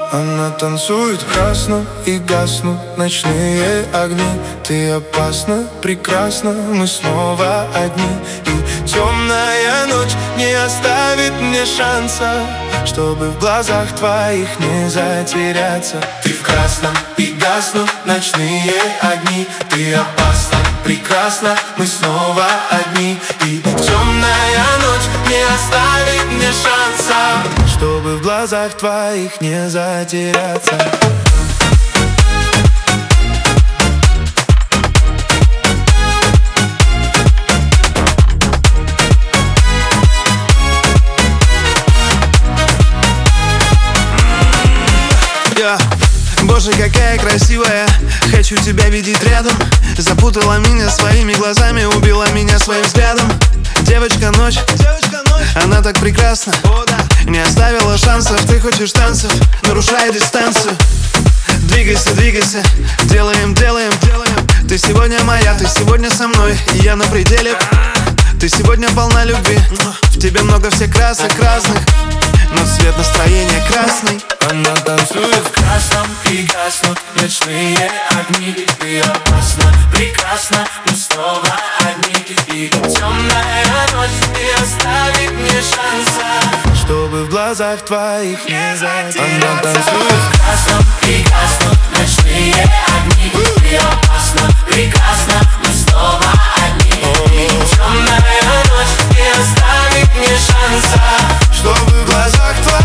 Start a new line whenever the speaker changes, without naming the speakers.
Она танцует в красном и гаснут ночные огни. Ты опасна, прекрасна, мы снова одни. И темная ночь не оставит мне шанса, чтобы в глазах твоих не затеряться. Ты в красном и гаснут ночные огни. Ты опасна, прекрасна, мы снова одни. И темная ночь не оставит мне шанса, чтобы в глазах твоих не затеряться.
Боже, какая красивая, хочу тебя видеть рядом. Запутала меня своими глазами, убила меня своим взглядом. Девочка ночь, она так прекрасна, не оставила шансов. Ты хочешь танцев, нарушай дистанцию. Двигайся, двигайся, делаем, делаем. Ты сегодня моя, ты сегодня со мной, и я на пределе. Ты сегодня полна любви, в тебе много всех красок разных, но цвет настроения красный.
Она танцует в красном и гаснут ночные огни. Ты опасна, прекрасна, мы снова одни. И темная ночь не оставит мне шанса, чтобы в глазах твоих не затеряться. Она танцует в красном и гаснут ночные огни. Ты опасна, прекрасна, мы снова одни. И темная ночь не оставит мне шанса, чтобы в глазах твоих